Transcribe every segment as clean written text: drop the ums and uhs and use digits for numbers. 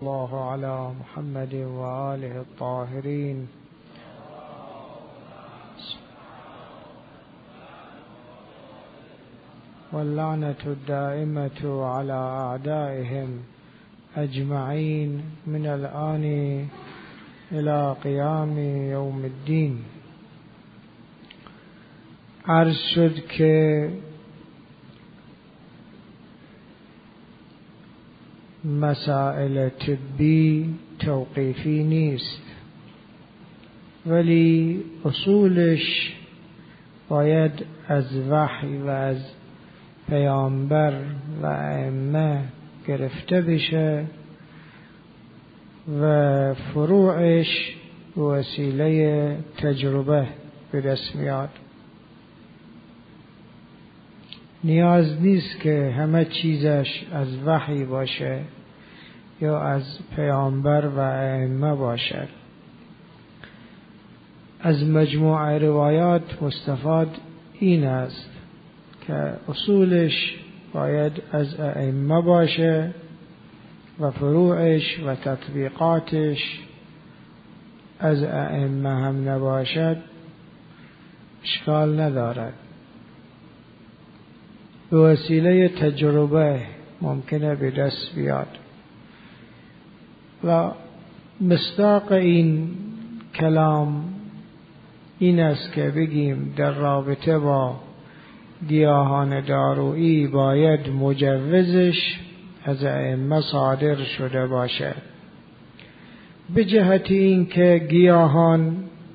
الله على محمد وآله الطاهرين واللعنة الدائمة على أعدائهم أجمعين من الآن إلى قيام يوم الدين. عرض شد که مسائل طبی توقیفی نیست، ولی اصولش باید از وحی و از پیامبر و ائمه گرفته بشه و فروعش وسیله تجربه به دست میاد. نیاز نیست که همه چیزش از وحی باشه یا از پیامبر و ائمه باشد. از مجموعه روایات مستفاد این است که اصولش باید از ائمه باشه و فروعش و تطبیقاتش از ائمه هم نباشد اشکال ندارد. به وسیله تجربه ممکنه به دست بیاد و مصداق این کلام این است که بگیم در رابطه با گیاهان دارویی باید مجوزش از ائمه صادر شده باشه، به جهت این که گیاهان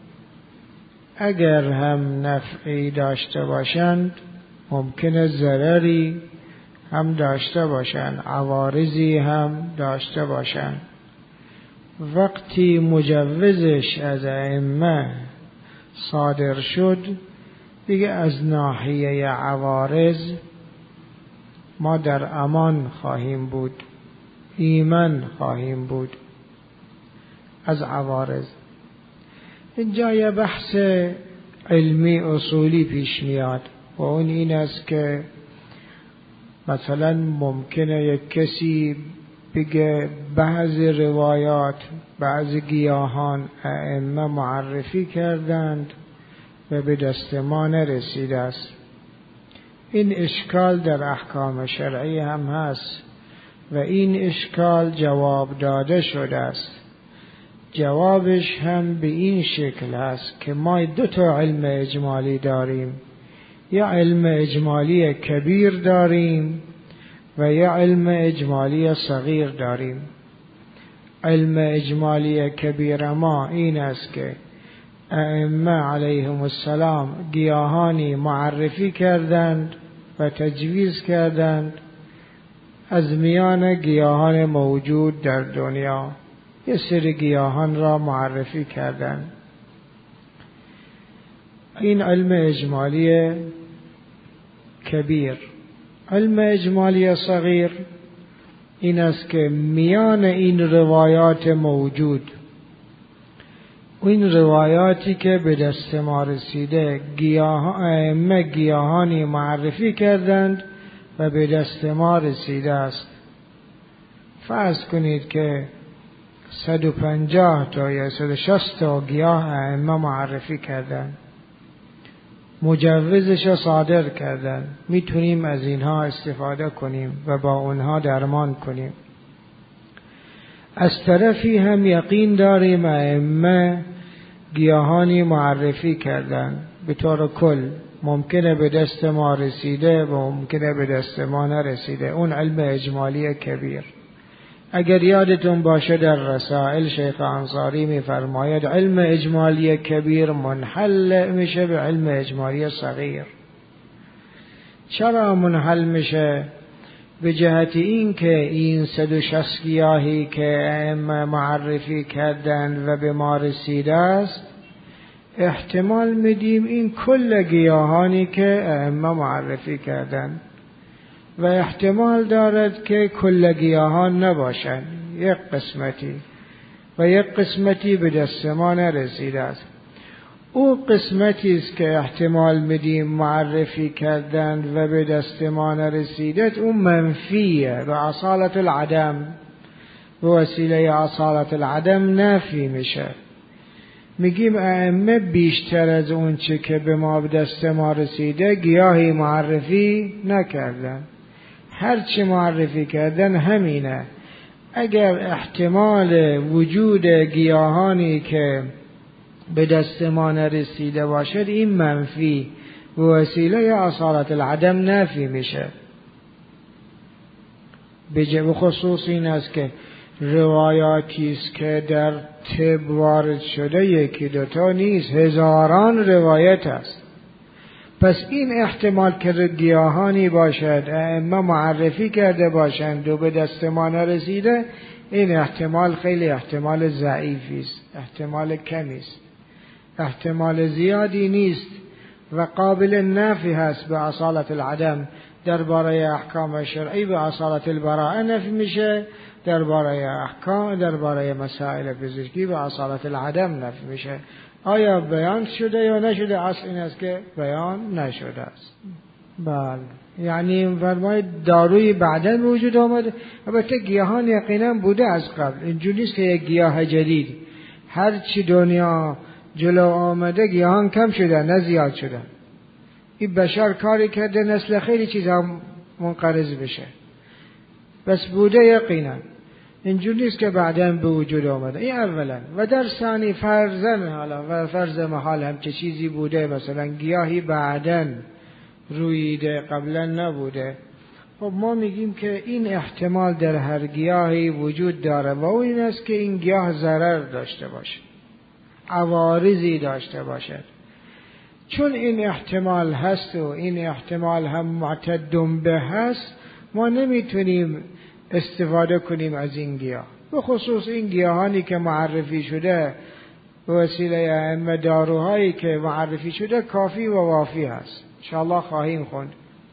اگر هم نفعی داشته باشند ممکنه ضرری هم داشته باشند، عوارضی هم داشته باشند. وقتی مجوزش از ائمه صادر شد دیگه از ناحیه عوارض ما در امان خواهیم بود، ایمن خواهیم بود از عوارض. اینجا یه بحث علمی اصولی پیش میاد و اون این است که مثلا ممکنه یک کسی بگه بعضی روایات بعضی گیاهان ائمه معرفی کردند و به دست ما نرسیده است. این اشکال در احکام شرعی هم هست و این اشکال جواب داده شده است. جوابش هم به این شکل هست که ما دو تا علم اجمالی داریم، یا علم اجمالی کبیر داریم و یا علم اجمالی صغیر داریم. علم اجمالی کبیر ما این است که ائمه علیهم السلام گیاهانی معرفی کردند و تجویز کردند از میان گیاهان موجود در دنیا یه سری گیاهان را معرفی کردند. این علم اجمالی کبیر. علم اجمالی صغیر این است که میان این روایات موجود، این روایاتی که به دست ما رسیده، ائمه گیاهانی معرفی کردند و به دست ما رسیده است. فرض کنید که 150 تا یا 160 تا گیاه ائمه معرفی کردند، مجوزش را صادر کردند، میتونیم از اینها استفاده کنیم و با اونها درمان کنیم. از طرفی هم یقین داریم ائمه گیاهانی معرفی کردند به طور کل، ممکنه به دست ما رسیده و ممکنه به دست ما نرسیده. اون علم اجمالی کبیر. اگر یادتون باشه در رسائل شیخ انصاری میفرماید علم اجمالی کبیر منحل میشه به علم اجمالی صغیر. چرا منحل میشه؟ به جهت این که این 160 گیاهی که ائمه معرفی کردند و به ما رسیده است، احتمال میدیم این کل گیاهانی که ائمه معرفی کردند و احتمال دارد که کل گیاهان نباشند، یک قسمتی و یک قسمتی به دست ما نرسیده است. او قسمتی است که احتمال میدیم معرفی کردند و به دست ما نرسیده، اون منفیه به اصالت العدم، و به وسیله اصالت العدم نفی میشه. میگیم ائمه بیشتر از اون چه که به ما به دست ما رسیده گیاهی معرفی نکردن. هر چه معرفی کردن همینه. اگر احتمال وجود گیاهانی که به دست ما نرسیده باشد این منفی به وسیله اصالت العدم نفی میشه. به خصوص این است که روایاتی است که در طب وارد شده یکی دوتا نیست، هزاران روایت است. پس این احتمال که گیاهانی باشد ائمه معرفی کرده باشند و به دست ما نرسیده، این احتمال خیلی احتمال ضعیفی است، احتمال کمی است، احتمال زیادی نیست و قابل نفی هست به اصالت العدم. درباره احکام شرعی به اصالت البراءه نفی میشه، درباره مسائل پزشکی به اصالت العدم نفی میشه. آیا بیان شده یا نشده؟ اصل این است که بیان نشده است. بله، یعنی فرماید داروی بعداً وجود آمده. البته گیاهان یقینا بوده از قبل، اینجوری نیست که یک گیاه جدید. هر چی دنیا جلو آمده گیاهان کم شده نه زیاد شده. این بشر کاری کرده نسل خیلی چیزها منقرض بشه، بس بوده یقینا. اینجوری نیست که بعداً به وجود آمده. این اولا. و در ثانی فرض محال هم چه چیزی بوده، مثلا گیاهی بعداً رویده قبلا نبوده. خب ما میگیم که این احتمال در هر گیاهی وجود داره و اون این است که این گیاه ضرر داشته باشه، عوارضی داشته باشد. چون این احتمال هست و این احتمال هم معتد به هست، ما نمیتونیم استفاده کنیم از این گیاه. به خصوص این گیاهانی که معرفی شده به وسیله ائمه، داروهایی که معرفی شده کافی و وافی هست. انشاءالله خواهیم خوند.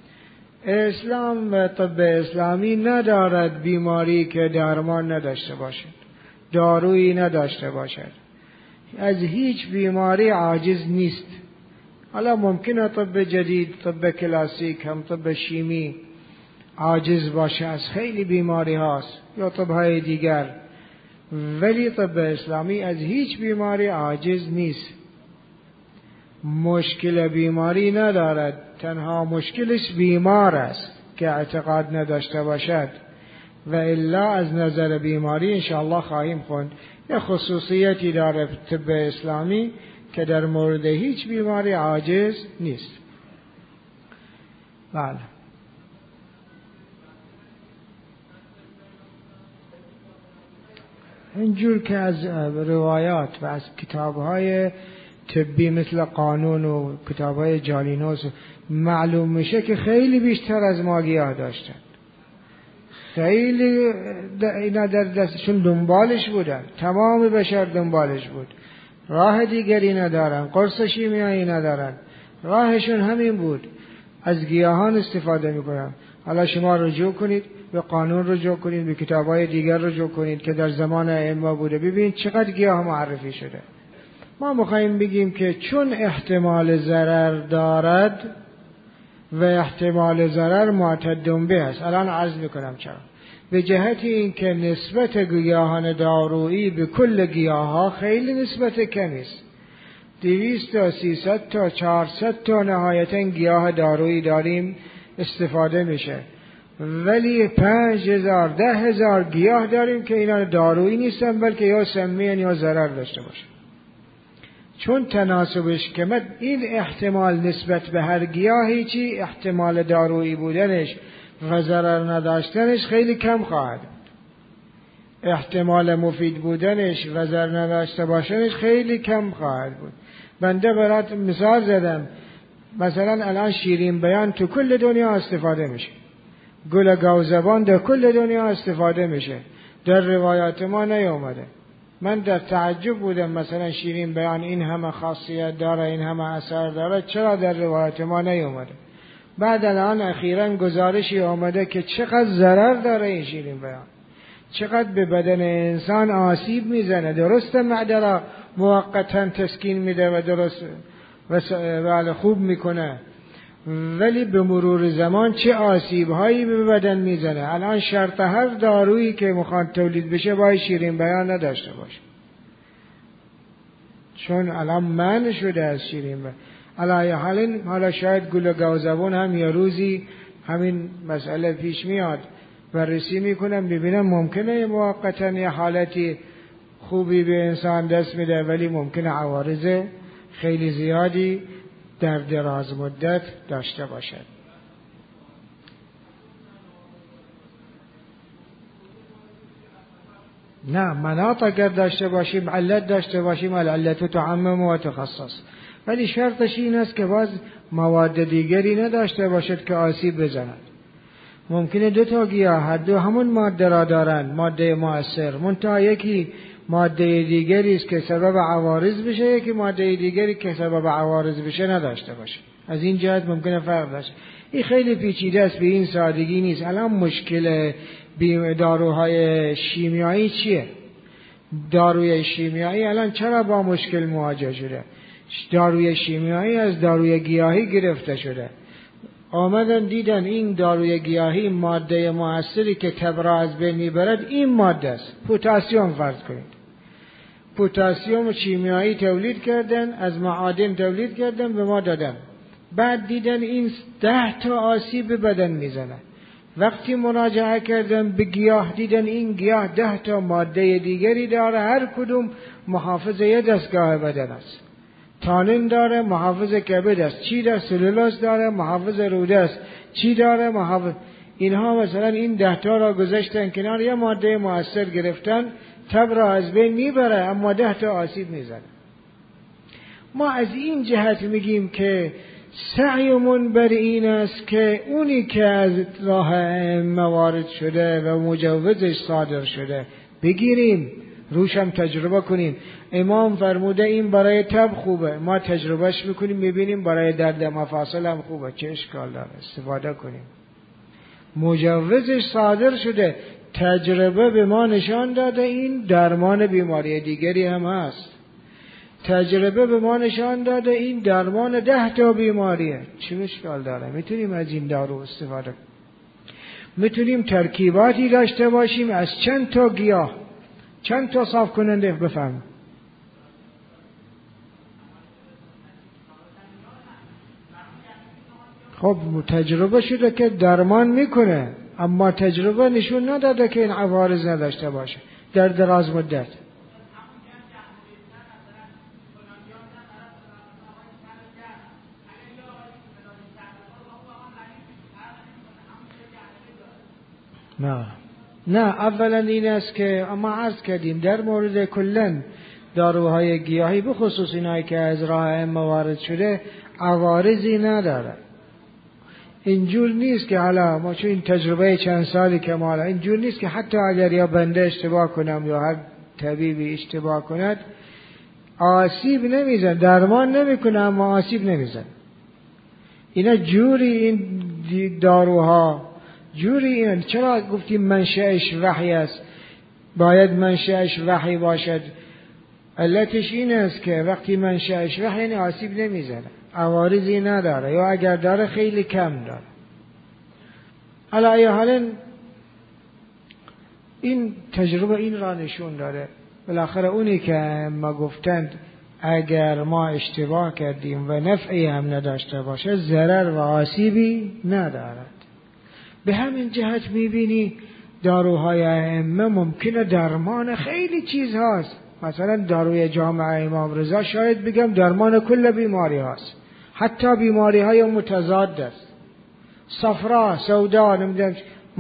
اسلام و طب اسلامی ندارد بیماری که درمان نداشته باشد، دارویی نداشته باشد. از هیچ بیماری عاجز نیست. حالا ممکنه طب جدید، طب کلاسیک، هم طب شیمی عاجز باشه از خیلی بیماری هاست یا طب های دیگر، ولی طب اسلامی از هیچ بیماری عاجز نیست. مشکل بیماری ندارد، تنها مشکلش بیمار است که اعتقاد نداشته باشد. و الا از نظر بیماری انشاءالله خواهیم خوند. یه خصوصیتی داره طب اسلامی که در مورد هیچ بیماری عاجز نیست. بله. اینجور که از روایات و از کتاب‌های طبی مثل قانون و کتاب‌های جالینوس معلوم میشه که خیلی بیشتر از ما گیاه داشتن. خیلی اینا در دستشون دنبالش بودن، تمام بشر دنبالش بود. راه دیگری ندارن، قرص شیمیایی ندارن، راهشون همین بود، از گیاهان استفاده میکنن. حالا شما رجوع کنید به قانون، رجوع کنید به کتاب‌های دیگر، رجوع کنید که در زمان ائمه بوده، ببینید چقدر گیاه معرفی شده. ما میخوایم بگیم که چون احتمال ضرر دارد و احتمال ضرر معتد به است. الان عرض میکنم چرا. به جهت این که نسبت گیاهان دارویی به کل گیاه‌ها خیلی نسبت کمی است. 200 تا 300 تا 400 تا نهایتاً گیاه دارویی داریم استفاده میشه، ولی 5000 10,000 گیاه داریم که اینا دارویی نیستن، بلکه یا سمیان یا ضرر داشته باشن. چون تناسبش کمه، این احتمال نسبت به هر گیاهی چی احتمال دارویی بودنش و ضرر نداشتنش خیلی کم خواهد بود. احتمال مفید بودنش و ضرر نداشته باشنش خیلی کم خواهد بود. بنده برات مثال زدم، مثلا الان شیرین بیان تو کل دنیا استفاده میشه، گل گوزبان در کل دنیا استفاده میشه، در روایات ما نیومده. من در تعجب بودم، مثلا شیرین بیان این همه خاصیت داره، این همه اثر داره، چرا در روایات ما نیومده؟ بعد الان اخیراً گزارشی آمده که چقدر ضرر داره این شیرین بیان، چقدر به بدن انسان آسیب میزنه. درسته معده را موقتاً تسکین میده و درست و خوب میکنه، ولی به مرور زمان چه آسیب‌هایی به بدن میزنه. الان شرط هر دارویی که میخواد تولید بشه باید شیرین بیان نداشته باشه، چون الان منع شده از شیرین بیان. علی حال حالا شاید گل و گوزبون هم یه روزی همین مسئله پیش میاد، بررسی میکنم ببینم ممکنه موقتا یه حالتی خوبی به انسان دست میده، ولی ممکنه عوارض خیلی زیادی در دراز مدت داشته باشد. نه، مناط اگر داشته باشیم، علت داشته باشیم، العلت تعمم و تخصص، ولی شرطش این است که باز مواد دیگری نداشته باشد که آسیب بزند. ممکنه دو تا گیاه هر دو همون ماده را دارند، ماده مؤثر، منتها یکی ماده دیگری است که سبب عوارض بشه، یکی ماده دیگری که سبب عوارض بشه نداشته باشه. از این جهت ممکنه فرق داشته. این خیلی پیچیده است، به این سادگی نیست. الان مشکل داروهای شیمیایی چیه؟ داروی شیمیایی الان چرا با مشکل مواجه شده؟ داروی شیمیایی از داروی گیاهی گرفته شده. آمدن دیدن این داروی گیاهی ماده مؤثری که تب را از بین میبرد این ماده است، پتاسیم فرض کنید. پتاسیم شیمیایی تولید کردن، از معادن تولید کردن به ما دادن. بعد دیدن این 10 تا آسیب به بدن میزنه. وقتی مراجعه کردن به گیاه دیدن این گیاه 10 تا ماده دیگری داره، هر کدوم محافظ یه دستگاه بدن است. تانین داره، محافظ کبد است. چی داره؟ سلولوز داره، محافظ روده است. چی داره؟ محافظ. اینها مثلا این 10 تا را گذاشتن کنار، یه ماده مؤثر گرفتن، تب را از بین میبره اما 10 تا آسیب میزنه. ما از این جهت میگیم که سعیمون بر این است که اونی که از راه موارد شده و مجوزش صادر شده بگیریم، روشم تجربه کنیم. امام فرموده این برای تب خوبه، ما تجربهش میکنیم میبینیم برای درد مفاصل هم خوبه، چه اشکال داره؟ استفاده کنیم. مجوزش صادر شده، تجربه به ما نشان داده این درمان بیماری دیگری هم هست. تجربه به ما نشان داده این درمان 10 تا بیماریه، چه اشکال داره؟ میتونیم از این دارو استفاده کنیم. میتونیم ترکیباتی داشته باشیم از چند تا گیاه، چند تا صاف کننده. بفهم. خب تجربه شده که درمان میکنه، اما تجربه نشون نداده که این عوارض نداشته باشه در دراز مدت. نه اولا این است که ما عرض کردیم در مورد کلن داروهای گیاهی به خصوص اینایی که از راه موارد شده عوارضی نداره. اینجور نیست که حالا ما چون این تجربه چند سالی که ما اینجور نیست که حتی اگر یا بنده اشتباه کنم یا هر طبیبی اشتباه کند آسیب نمیزن، درمان نمیکنه اما آسیب نمیزن. اینا جوری این داروها جوری این. چرا گفتیم منشأش وحی است؟ باید منشأش وحی باشد. علتش این است که وقتی منشأش وحی یعنی آسیب نمیزنه، عوارضی نداره، یا اگر داره خیلی کم داره. علی ای حال این تجربه این را نشون داره. بالاخره اونی که ما گفتند اگر ما اشتباه کردیم و نفعی هم نداشته باشه ضرر و آسیبی ندارد. به همین جهت میبینی داروهای ائمه ممکنه درمان خیلی چیز هاست. مثلا داروی جامع امام رضا شاید بگم درمان کل بیماری هاست، حتی بیماری های متضاد است. صفرا، سودا، نمیدونم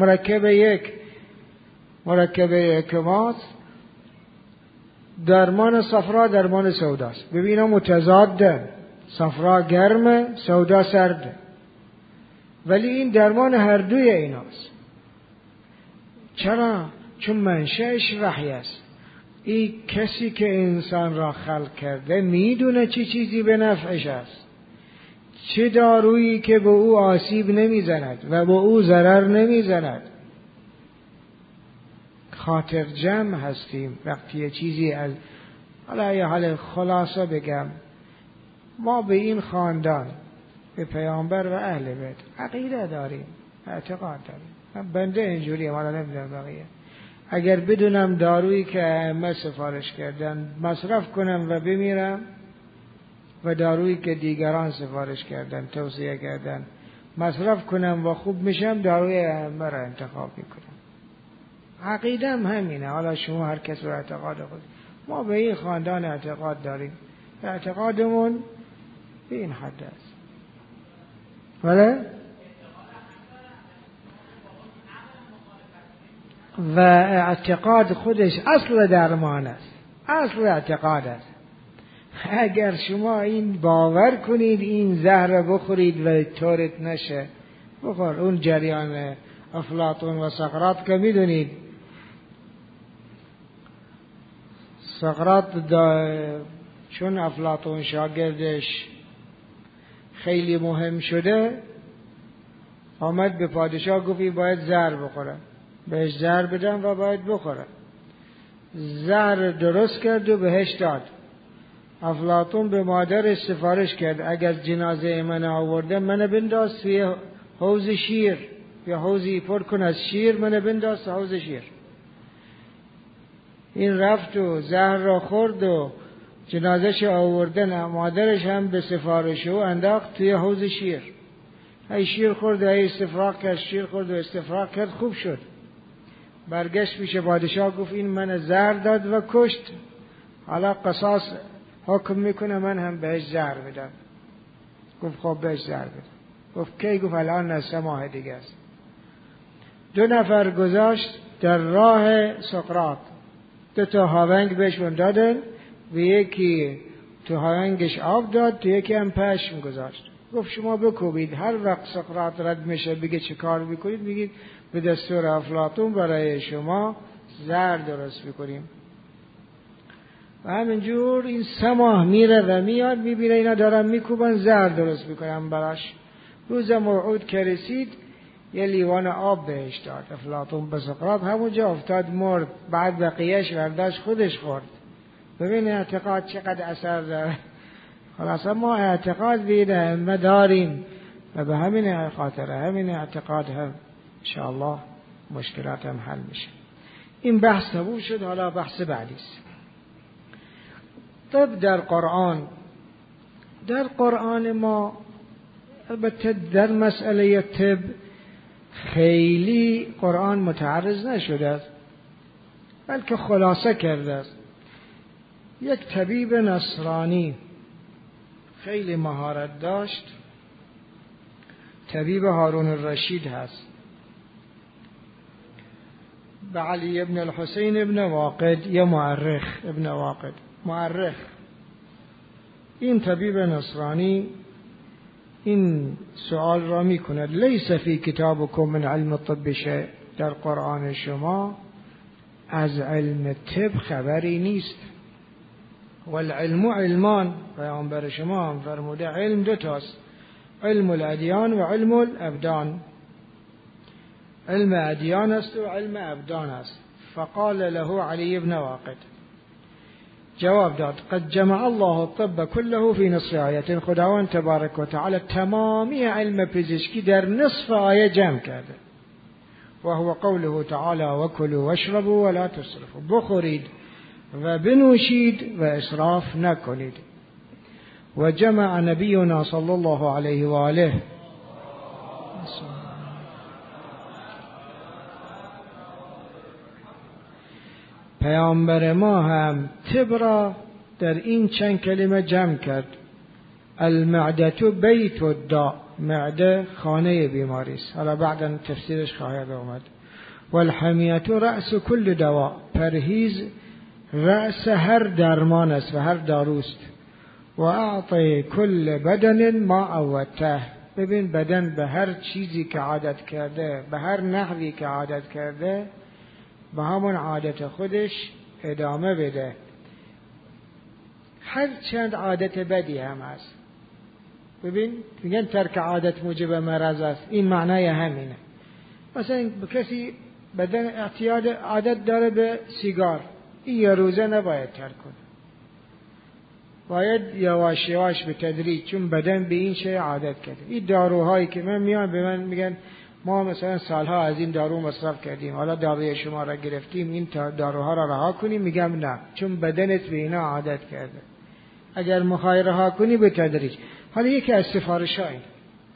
مرکب یک ماست، درمان صفرا درمان سوداست. ببینم متضاده، صفرا گرمه، سودا سرده، ولی این درمان هر دوی ایناست. چرا؟ چون منشأش وحی است. این کسی که انسان را خلق کرده میدونه چه چیزی به نفعش است، چه دارویی که به او آسیب نمیزند و به او ضرر نمیزند. خاطر جمع هستیم وقتی چیزی از حالا خلاصه بگم، ما به این خاندان به پیامبر و اهل بیت. عقیده داریم، اعتقاد داریم. بنده اینجوریه، مالا نمیدونم بقیه. اگر بدونم دارویی که ائمه سفارش کردن مصرف کنم و بمیرم و دارویی که دیگران سفارش کردن توصیه کردن مصرف کنم و خوب میشم، داروی ائمه را انتخاب میکنم. عقیدم همینه. حالا شما هر کس به اعتقاد خود. ما به این خاندان اعتقاد داریم، اعتقادمون به این حد است. بله؟ و اعتقاد خودش اصل درمان است، اصل اعتقاد است. اگر شما این باور کنید این زهر بخورید و طورت نشه، بخور. اون جریان افلاطون و سقراط که میدونید، سقراط چون افلاطون شاگردش خیلی مهم شده، آمد به پادشاه گفت باید زهر بخوره، بهش زهر بدم و باید بخوره. زهر درست کرد و بهش داد. افلاطون به مادرش سفارش کرد اگر جنازه من آورده منو بنداز توی حوض شیر، یا حوضی پر کن از شیر، منو بنداز توی حوض شیر. این رفت و زهر را خورد و جنازش آوردن، مادرش هم به سفارش او انداخت توی حوض شیر. ای شیر خورد و ای استفراغ کرد، شیر خورد و استفراغ کرد، خوب شد. برگشت پیش پادشاه گفت این من زهر داد و کشت، حالا قصاص حکم میکنه من هم بهش زهر بدم. گفت خب بهش زهر بدم. گفت کی؟ گفت الان نه، 3 ماه دیگه است. 2 نفر گذاشت در راه سقراط، 2 تا هاونگ بهشون دادن و یکی تو هاونگش آب داد، تو یکی هم پشم گذاشت. گفت شما بکوبید، هر وقت سقراط رد میشه بگه چه کار میکنید، میگید به دستور افلاطون برای شما زهر درست میکنیم. و همینجور این 3 ماه میره و میاد، میبینه اینا دارن میکوبن، زهر درست میکنن براش. روز موعود که رسید یه لیوان آب بهش داد افلاطون به سقراط، همونجا افتاد مرد. بعد بقیهش برداشت خودش خورد. ببین اعتقاد چقدر اثر داره. خلاصا ما اعتقاد بیده ما داریم و به همین خاطر همین اعتقاد هم انشاءالله مشکلات هم حل میشه. این بحث تموم شد، حالا بحث بعدی است. طب در قرآن ما البته در مسئله طب خیلی قرآن متعرض نشده است، بلکه خلاصه کرده است. یک طبیب نصرانی خیلی مهارت داشت، طبیب هارون الرشید هست، به علی ابن الحسین ابن واقد یا مؤرخ. این طبیب نصرانی این سوال را می کند: لیس فی کتابکم من علم الطب شیء، در قرآن شما از علم طب خبری نیست. والعلم علمان، پیامبر شما هم فرموده علم 2 تاست، علم الادیان و علم الابدان. علم ادیان است و علم ابدان است. فقال له علی ابن واقد، جواب داد: قد جمع الله الطب كله في نصف آیه، خداوند تبارک و تعالی تمامی علم پزشکی در نصف آیه جمع کرده. و هو قوله تعالی: وكلوا واشربوا ولا تسرفوا، بخورید و بنوشید و اسراف نکنید. و جمع نبینا صلی الله علیه و آله پیامبر ما هم طب را در این چند کلمه جمع کرد: المعده بیت الداء، معده خانه بیماری است. حالا بعدا تفسیرش خواهد آمد. والحمیه رأس کل دواء، پرهیز رأس هر درمان است و هر داروست. و اعطی کل بدن ما عودته، ببین بدن به هر چیزی که عادت کرده، به هر نحوی که عادت کرده، به همون عادت خودش ادامه بده، هر چند عادت بدی هم هست. ببین میگن ترک عادت موجب مرض است، این معنای همینه. مثلا کسی بدن عادت داره به سیگار، این 1 روزه نباید ترک کنه. باید یواش یواش به تدریج، چون بدن به این شی عادت کرده. این داروهایی که من میان به من میگن ما مثلا سالها از این دارو مصرف کردیم، حالا داروی شما را گرفتیم، این داروها را رها کنیم، میگم نه، چون بدنت به اینا عادت کرده. اگر میخوای رها کنی به تدریج. حالا یکی از سفارش‌ها این.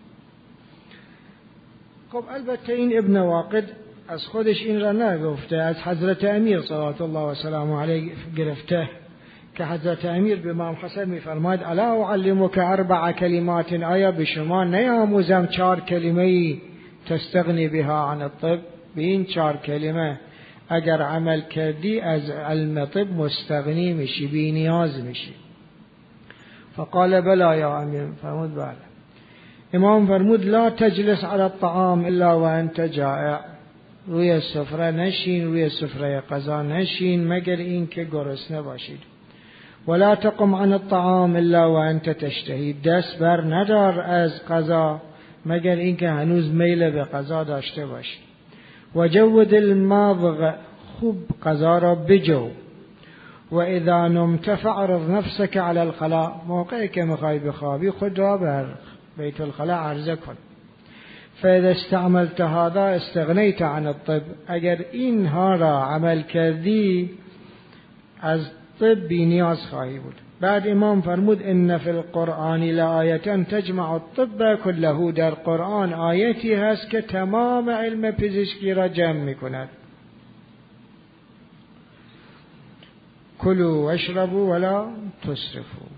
خب البته این ابن واقد از خودش این را نگفته، از حضرت امیر صلوات الله و سلامه علیه گرفته که حضرت امیر به امام حسن میفرماید الا اعلمک 4 کلمات، آیا به شما نیاموزم 4 کلمه تستغنی بها عن الطب؟ به این 4 کلمه اگر عمل کردی از علم طب مستغنی میشی، بی نیاز میشی. فقال بلا یا امیر، فرمود بله. امام فرمود لا تجلس على الطعام الا وانت جائع، روی سفره نشین، روی سفره غذا نشین مگر این که گرسنه باشید. ولا تقم عن الطعام الا وانت تشتهی، دست بر ندار از غذا مگر این که هنوز میل به غذا داشته باشی. وجود الماضغ، خوب غذا را بجو. و اذا نمت فاعرض نفسك على الخلاء، موقعی که میخوای بخوابی خود را بر بیت الخلاء عرضه کن. فاذا استعملت هذا استغنيت عن الطب، اگر اینها را عمل کردی از طب بی نیاز خواهی بود. بعد امام فرمود ان فی القرآن لآیة تجمع الطب كله، در قرآن آیتی هست که تمام علم پزشکی را جمع میکند. کلوا واشربوا ولا تسرفوا،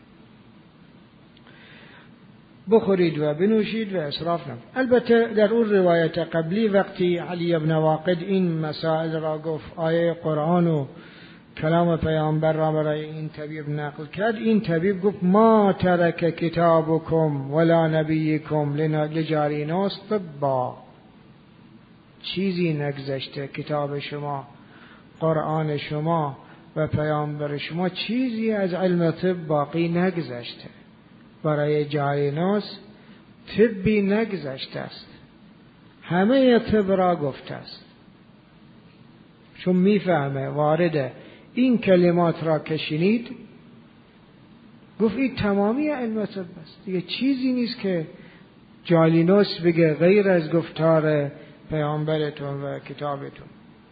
بخورید و بنوشید و اسراف نکنید. البته در اون روایت قبلی وقتی علی بن واقد این مسائل را گفت، آیه قرآن و کلام پیامبر را برای این طبیب نقل کرد، این طبیب گفت ما ترک کتابکم ولا نبیکم لجارینوس طبا، چیزی نگذشته کتاب شما، قرآن شما و پیامبر شما، چیزی از علم طب باقی نگذشته، برای جارینوس طبی نگذشته است، همه طب را گفته است. چون میفهمه وارده این کلمات را که شنید، گفت این تمامی علم طب است، دیگه چیزی نیست که جالینوس بگه غیر از گفتار پیامبرتون و کتابتون.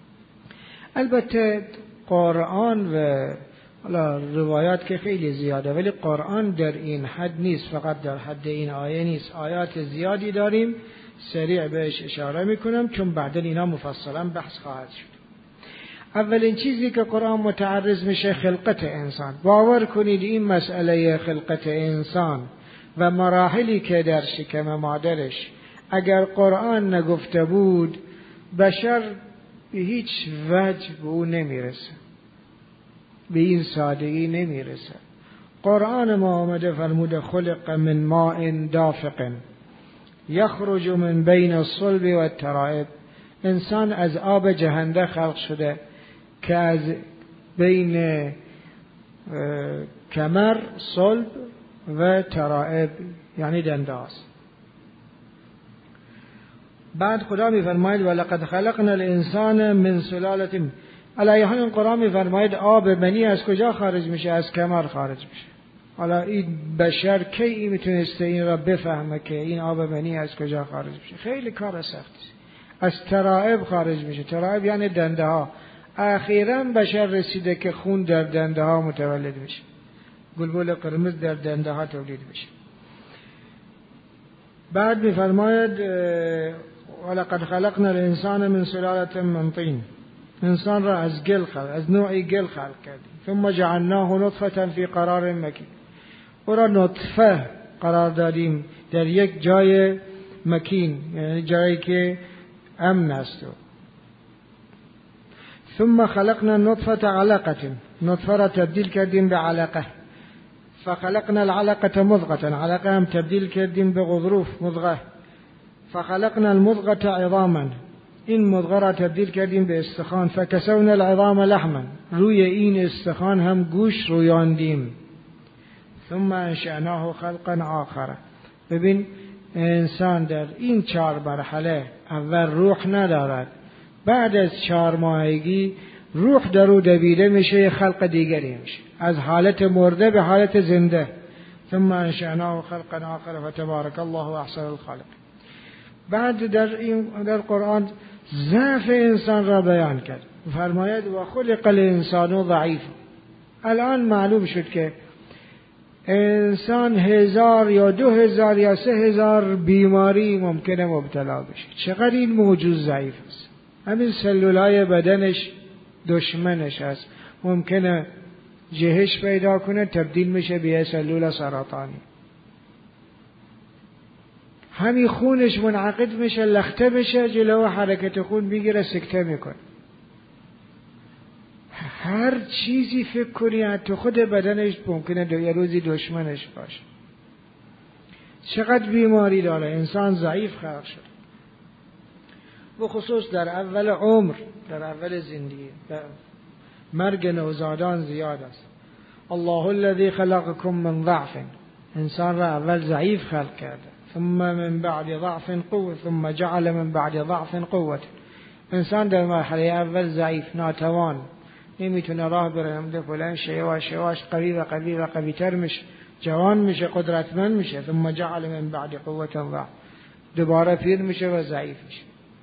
البته قرآن و حالا روایات که خیلی زیاده، ولی قرآن در این حد نیست، فقط در حد این آیه نیست، آیات زیادی داریم، سریع بهش اشاره میکنم چون بعدن اینا مفصلا بحث خواهد شد. اولین چیزی که قرآن متعرض میشه خلقت انسان. باور کنید این مسئله خلقت انسان و مراحلی که در شکم مادرش اگر قرآن نگفته بود، بشر به هیچ وجه به او نمیرسه، به این سادگی نمیرسه. قرآن ما آمده فرموده خلق من ماء دافق یخرج من بین الصلب و الترائب، انسان از آب جهنده خلق شده که از بین کمر، صلب و ترائب یعنی دنده است. بعد خدا میفرماید ولقد خلقنا الانسان من سلاله، علیه این قرآن میفرماید آب منی از کجا خارج میشه؟ از کمر خارج میشه. حالا این بشر کی میتونسته این را بفهمه که این آب منی از کجا خارج میشه؟ خیلی کار سختی. از ترائب خارج میشه، ترائب یعنی دنده ها. اخیراً بشر رسیده که خون در دنده ها متولد میشه، بلبل قرمز در دنده ها تولید میشه. بعد میفرماید ولقد خلقنا الانسان من سلاله من طین، انسان را از گل خلق، از نوعی گل خلق کردیم. ثم جعلناه نطفه فی قرار مکین، او را نطفه قرار دادیم در یک جای مکین، یعنی جایی که امن است. ثم خلقنا النطفه علقه، نطفه را تبدیل کردیم به علقه. فخلقنا العلقه مضغه، علقه هم تبدیل کردیم به غضروف، مضغه. فخلقنا المضغه عظاما، این مضغه را تبدیل کردیم به استخوان. فکسونا العظام لحما، روی این استخوان هم گوشت رویاندیم. ثم انشأناه خلقا آخر. ببین انسان در این 4 مرحله اول روح ندارد، بعد از 4 ماهگی روح در او دویده میشه، یه خلق دیگری میشه، از حالت مرده به حالت زنده. ثم انشأناه خلقا آخر فتبارک الله احسن الخالق. بعد در قرآن ضعف انسان را بیان کرد، فرماید و خلق الانسان ضعیف. الان معلوم شد که انسان 1000 یا 2000 یا 3000 بیماری ممکنه مبتلا بشه. چقدر این موجود ضعیف است. همین سلولای بدنش دشمنش است، ممکنه جهش پیدا کنه تبدیل میشه به سلول سرطانی. همین خونش منعقد میشه، لخته بشه، جلو حرکت خون میگیره، سکته میکنه. هر چیزی فکر کنی حتی خود بدنش ممکنه یه روزی دشمنش باشه. چقدر بیماری داره، انسان ضعیف خلق شد. بخصوص در اول عمر، در اول زندگی، در مرگ نوزادان زیاد است. الله الذي خلقكم من ضعف. انسان را اول ضعیف خلق کرده، ثم من بعد ضعف قوة، ثم جعل من بعد ضعف قوة. انسان در مرحله اول ضعیف، ناتوان، نمیتونه راه بره، نمیده فلان شواش قوی تر میشه، جوان میشه، قدرتمند میشه. ثم جعل من بعد قوة ضعف، دوباره پیر میشه و ضعیف میشه.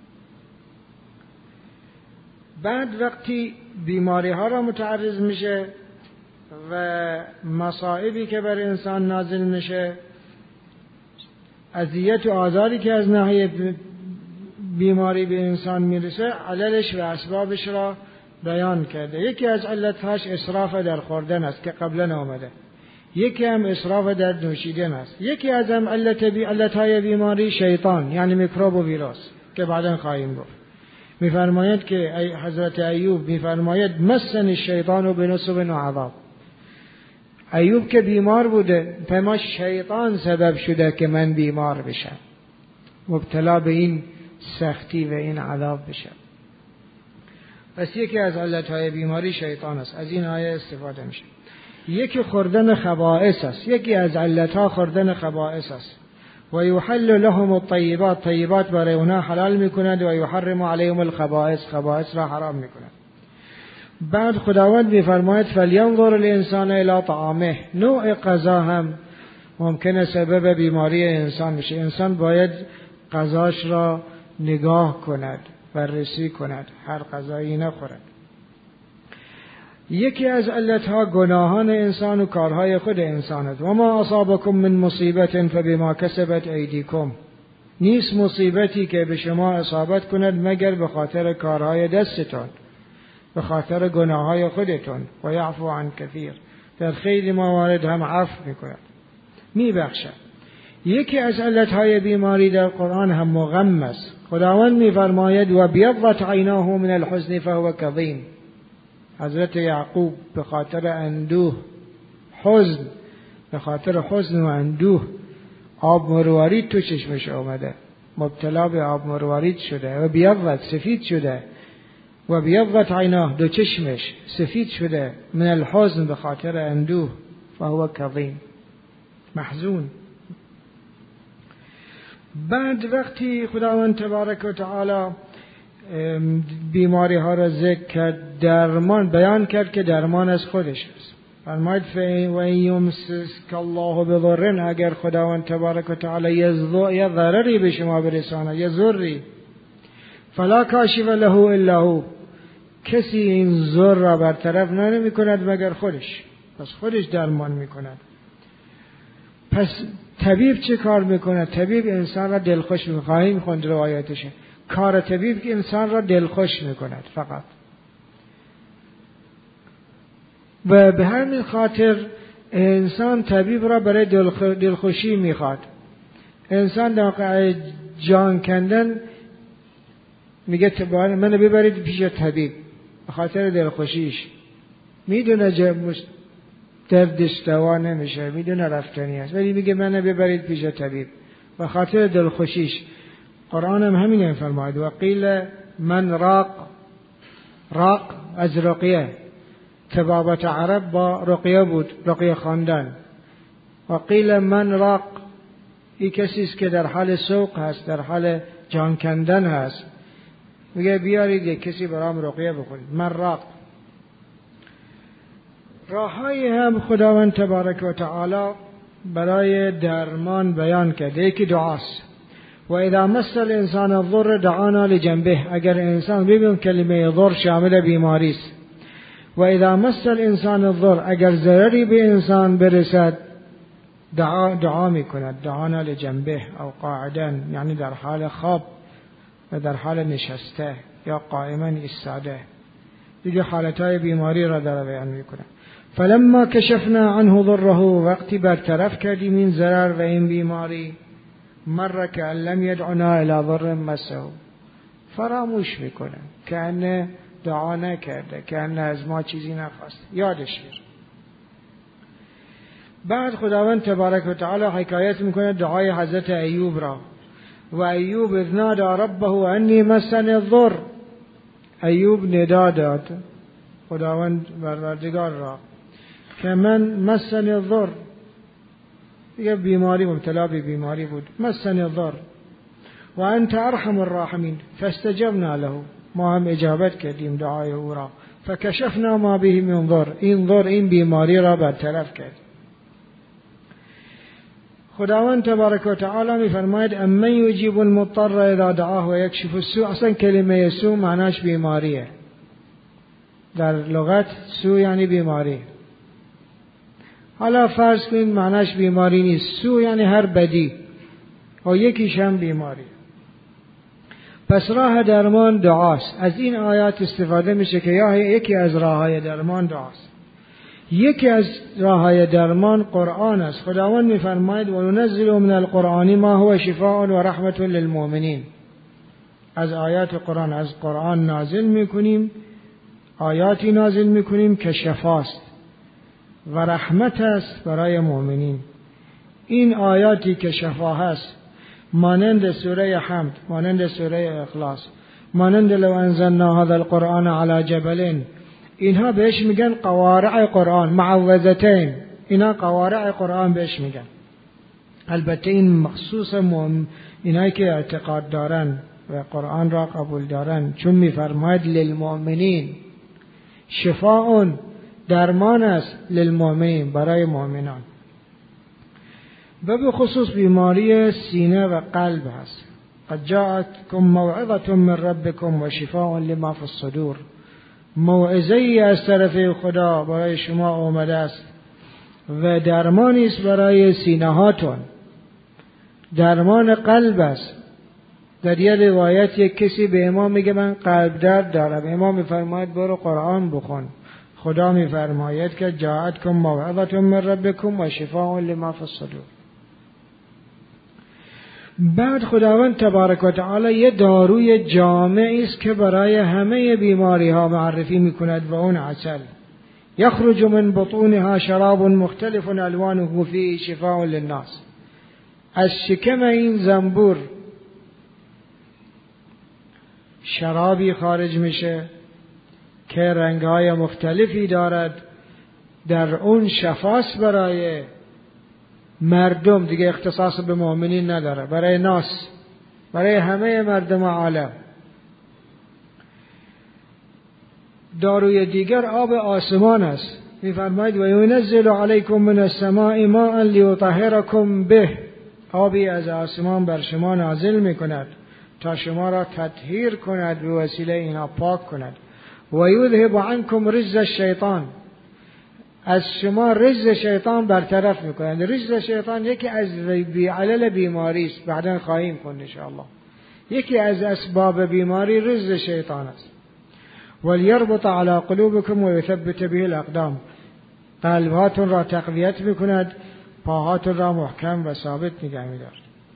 بعد وقتی بیماری ها را متعرض میشه و مصائبی که بر انسان نازل میشه، اذیت و آزاری که از ناحیه بیماری به انسان میرسه، عللش و اسبابش را بیان کرده. یکی از علتهاش اسراف در خوردن است که قبلا آمده، یکی هم اسراف در نوشیدن است، یکی از هم علتهای بیماری شیطان، یعنی میکروب و ویروس که بعدا خواهیم گفت. میفرماید که حضرت ایوب میفرماید مسنی الشیطان بنصب و عذاب. ایوب که بیمار بوده، تمام شیطان سبب شده که من بیمار بشم، مبتلا به این سختی و این عذاب بشم. پس یکی از علتهای بیماری شیطان است. از این آیه استفاده میشه. یکی خوردن خبائث است، یکی از علتها خوردن خبائث است. و یحل لهم الطیبات، طیبات برای اونها حلال میکند، و یحرم علیهم الخبائث، خبائث را حرام میکند. بعد خداوند میفرماید فلینظر الانسان الی طعامه. نوع غذا هم ممکنه سبب بیماری انسان میشه. انسان باید غذاش را نگاه کند، بررسی کند، هر غذایی نخورد. یکی از علتها گناهان انسان و کارهای خود انسان است. و ما اصابکم من مصیبت فبما کسبت ایدیکم. نیست مصیبتی که به شما اصابت کند مگر به خاطر کارهای دستتون، به خاطر گناههای خودتون. و یعفو عن کثیر، در خیلی موارد هم عفو میکند، میبخشد. یکی از علتهای بیماری در قرآن هم مغم است. خداوند میفرماید و بیضت عیناه من الحزن فهو کظیم. حضرت یعقوب به خاطر اندوه، حزن، به خاطر حزن و اندوه آب مروارید تو چشمش آمده، مبتلا به آب مروارید شده. و بیضت، سفید شده. و بیضت عیناه، دو چشمش سفید شده، من الحزن، به خاطر اندوه، فهو کظیم، محزون. بعد وقتی خداوند تبارک و تعالی بیماری ها را ذکر کرد، درمان بیان کرد که درمان از خودش است. فرماید و این یمسسک الله بضر، اگر خداوند تبارک و تعالی یه ضرری به شما برسانه، یه ضری، فلا کاشف له الا هو، کسی این ضر را برطرف نمی کند مگر خودش. پس خودش درمان می کند. پس طبیب چه کار میکنه؟ طبیب انسان را دلخوش میکنه. خواهیم خوند روایاتشه. کار طبیب که انسان را دلخوش میکند فقط. و به همین خاطر انسان طبیب را برای دلخوشی میخواد. انسان در جان کندن میگه منو ببرید پیش طبیب، به خاطر دلخوشیش. میدونه دردش دوا نمیشه، میدونه رفتنی است، ولی میگه منو ببرید پیش طبیب به خاطر دلخوشیش. قرآن هم همین فرماید و قیل من راق از رقیه، طبابت عرب با رقیه بود، رقیه خواندن. و قیل من راق، این کسی است که در حال سوق هست، در حال جان کندن هست، میگه بیارید یک کسی برام رقیه بکنید. من راق، راههایی هم خداوند تبارک و تعالی برای درمان بیان کرده. یکی دعاست. و اذا مس الانسان الضر دعانا لجنبه. اگر انسان ببین کلمه ضر شامل بیماری است. و اذا مس الانسان الضر، اگر ضرری به انسان برسد دعا میکند. دعانا لجنبه او قاعدا، یعنی در حال خواب و در حال نشسته یا قائما ایستاده. دیگه حالتهای بیماری را در بیان میکنه. فلما کشفنا عنه ضره، وقتی برطرف کردیم این ضرر و این بیماری، مر کأن لم یدعنا الی ضر مسه، فراموش میکنه، کأن دعا نکرده، کأن از ما چیزی نخواست، یادش میره. بعد خداوند تبارک و تعالی حکایت میکنه دعای حضرت ایوب را. و ایوب اذ نادى ربه انی مسنی الضر. ایوب ندا داد خداوند پروردگار را که من مسنی الضر، یه بیماری، مبتلا به بیماری بود، مسنی الضر و انت ارحم الراحمین فاستجبنا له، ما هم اجابت کردیم دعای او را. فکشفنا ما به من ضر، این بیماری را برطرف کرد. خداوند تبارک و تعالی می‌فرماید امن یجیب المضطر اذا دعاه و یکشف السوء. اصلا کلمه سوء معناش بیماریه. در لغت سوء یعنی بیماری. حالا فرض کنید معناش بیماری نیست، سوء یعنی هر بدی و یکیش هم بیماری. پس راه درمان دعاست. از این آیات استفاده میشه که یکی از راههای درمان دعاست. یکی از راههای درمان قرآن است. خداوند می‌فرماید و ننزل من القرآن ما هو شفاء و رحمت للمؤمنین. از آیات قرآن، از قرآن نازل میکنیم، آیاتی نازل میکنیم که شفاست و رحمت است برای مؤمنین. این آیاتی که شفا هست مانند سوره حمد، مانند سوره اخلاص، مانند لو انزلنا هذا القرآن على جبل، اینها بهش میگن قوارع قرآن، معوذتین، اینا قوارع قرآن بهش میگن. البته این مخصوص اینایی که اعتقاد دارن و قرآن را قبول دارن، چون میفرماید للمؤمنین، شفاء درمان است، للمؤمنین برای مؤمنان. و به خصوص بیماری سینه و قلب هست. قد جاءتكم موعظة من ربكم و شفاء لما في الصدور. موعظه‌ای از طرف خدا برای شما آمده است و درمانی است برای سینه هاتون، درمان قلب است. در یه روایت یک کسی به امام میگه من قلب درد دارم، امام میفرماید برو قرآن بخون. خدا میفرماید که جاءتکم موعظة من ربکم و شفاء لما فی الصدور. بعد خداوند تبارک و تعالی یه داروی جامعی است که برای همه بیماری ها معرفی میکند و اون عسل. یخرج من بطونها شراب مختلف الوانه فیه شفاء للناس. از شکم این زنبور شرابی خارج میشه که رنگهای مختلفی دارد، در اون شفاست برای مردم، دیگه اختصاص به مؤمنین نداره، برای ناس، برای همه مردم عالم. داروی دیگر آب آسمان است. می‌فرماید و ینزل علیکم من السماء ماء لیطهرکم به. آبی از آسمان بر شما نازل می‌کند تا شما را تطهیر کند، به وسیله اینا پاک کند. و یذهب عنکم رجز الشیطان. از شما رجز شیطان برطرف میکنند. رجز شیطان یکی از علل بیماری است، بعداً خواهیم خوند ان شاء الله. یکی از اسباب بیماری رجز شیطان است. ولیربط علی قلوبکم و یثبت به الاقدام. قلباتون را تقویت میکند، پاهاتون را محکم و ثابت نگه می‌دارد.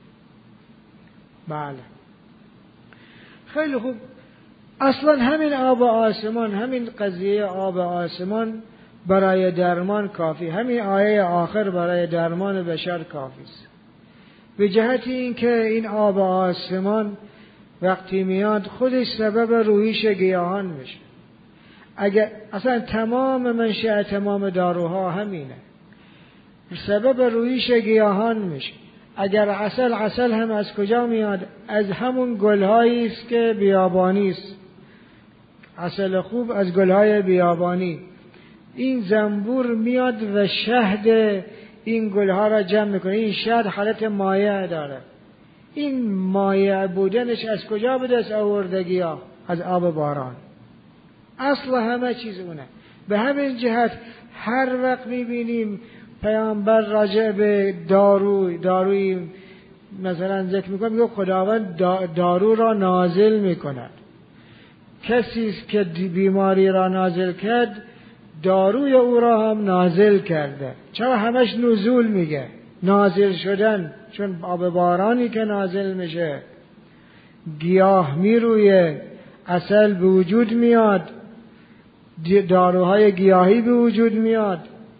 بله، خیلی خوب. اصلا همین آب آسمان، همین قضیه آب آسمان برای درمان کافی، همین آیه آخر برای درمان بشر کافی است. به جهت اینکه این آب آسمان وقتی میاد خودش سبب رویش گیاهان میشه. اگر اصلا تمام منشأ تمام داروها همینه، سبب رویش گیاهان میشه. اگر عسل هم از کجا میاد؟ از همون گلهایی است که بیابانی است. عسل خوب از گلهای بیابانی. این زنبور میاد و شهد این گلها را جمع میکنه. این شهد حالت مایع داره. این مایع بودنش از کجا به دست آوردگی ها؟ از آب باران. اصل همه چیز اونه. به همین جهت هر وقت میبینیم پیامبر راجع به داروی مثلا ذکر میکنه، میگه خداوند دارو را نازل میکند. کسی که بیماری را نازل کرد داروی او را هم نازل کرده. چرا همش نزول میگه؟ نازل شدن، چون آب بارانی که نازل میشه گیاه میرویه، عسل به وجود میاد، داروهای گیاهی به وجود میاد.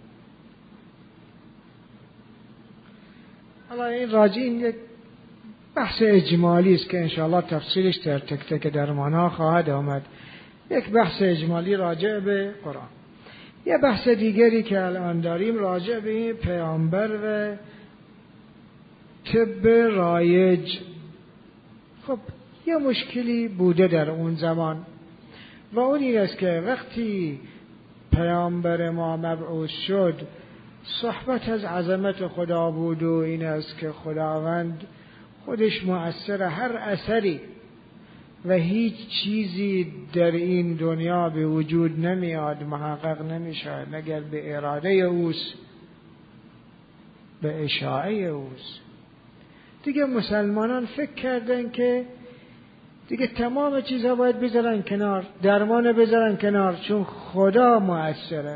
حالا این راجع این یک بحث اجمالی است که انشاءالله تفصیلش در تک تک درمانها خواهد آمد. یک بحث اجمالی راجع به قرآن. یه بحث دیگری که الان داریم راجع به این پیامبر و طب رایج. خب یه مشکلی بوده در اون زمان و اون این است که وقتی پیامبر ما مبعوث شد صحبت از عظمت خدا بود و این است که خداوند خودش مؤثر هر اثری و هیچ چیزی در این دنیا به وجود نمیاد، محقق نمیشه مگر به اراده اوست، به اشاعه اوست. دیگه مسلمانان فکر کردن که دیگه تمام چیزها باید بذارن کنار، درمان بذارن کنار، چون خدا مؤثره.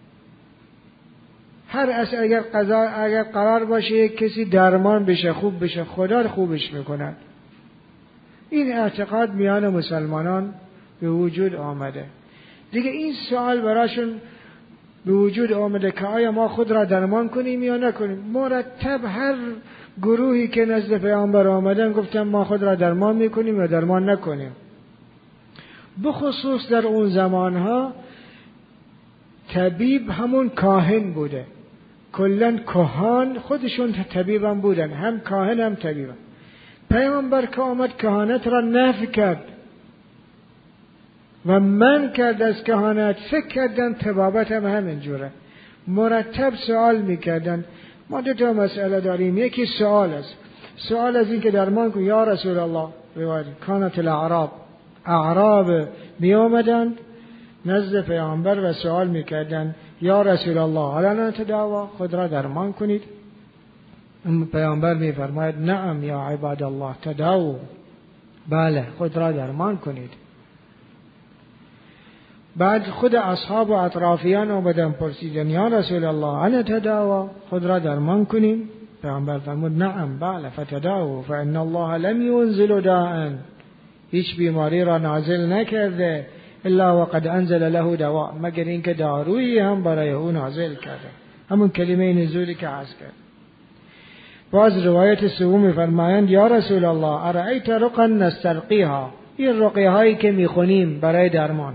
هر اثر اگر قرار باشه کسی درمان بشه، خوب بشه، خدا خوبش میکنه. این اعتقاد میان مسلمانان به وجود آمده. دیگه این سوال براشون به وجود آمده که آیا ما خود را درمان کنیم یا نکنیم. مرتب هر گروهی که نزد پیامبر آمدن گفتن ما خود را درمان میکنیم یا درمان نکنیم. بخصوص در اون زمانها طبیب همون کاهن بوده. کلن کهان خودشون طبیب هم بودن، هم کاهن هم طبیب. پیامبر که آمد کهانت را نفی کرد و من کرد از کهانت. فکر کردن طبابت هم همینجوره. مرتب سوال میکردن. ما دو تا مسئله داریم. یکی سوال است، سوال از این که درمان کن. یا رسول الله، روایت کانت اعراب می آمدن نزد پیامبر و سوال میکردن یا رسول الله الان تداوا، خود را درمان کنید. پیامبر میفرماید نعم یا عباد الله تداو، بله خود را درمان کنید. بعد خود اصحاب و اطرافیان آمدن پرسیدن یا رسول الله انا تداوا، خود را درمان کنیم. پیامبر فرمود نعم بله فتداو فان الله لم ينزل داء، هیچ بیماری را نازل نکرده الا وقد انزل له دواء، مگر اینکه دارویی هم برای او نازل کرده. همون کلمه نزولی که عرض کرد. باز روایت سوم میفرمایند یا رسول الله ارأیت رقا نسترقیها، این رقیه هایی که میخونیم برای درمان،